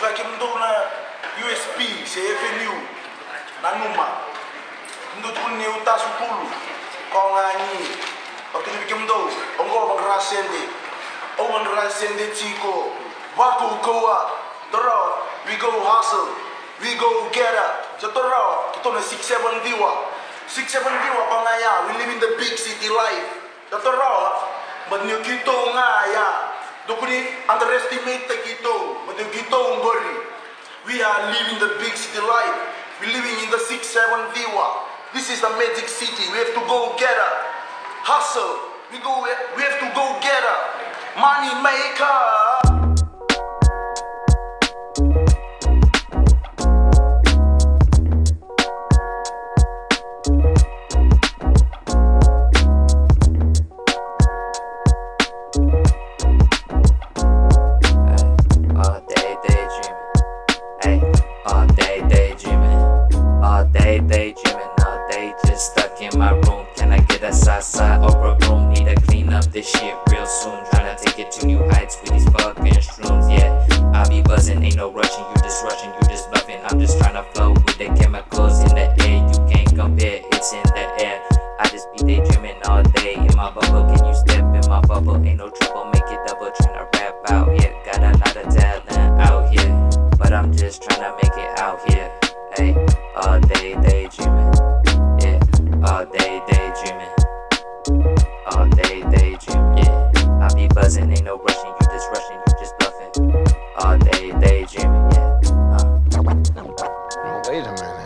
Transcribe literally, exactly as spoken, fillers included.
Vakimdo na U S P, C F N U, na Numa. Mdo tukuni utasu pulu, kau ngani. Waktu vakimdo, ongo bang rasende, owan rasende chiko, waku koa, toro, we go hustle, we go get up. So toro, kita na six seven diwa, six seven diwa pangaya. We live in the big city life. So toro, but new kito ngaya. Tukuni underestimate the kito, but the kito ngori. We are living the big city life. We living in the six seven diwa. This is the magic city. We have to go get up. Hustle. We go. We have to go get up. Money maker. All day daydreaming. Hey, all day daydreaming. All day daydreaming. Just stuck in my room. Can I get a sasa or a room? Need to clean up this shit real soon. Tryna take it to new heights with these fucking shrooms. Yeah, I be buzzing, ain't no rushing. You just rushing, you just bluffing. I'm just tryna flow with the chemicals in the air. You can't compare, it's in the air. I just be daydreaming all day in my bubble. Can you step in my bubble? Ain't no trouble.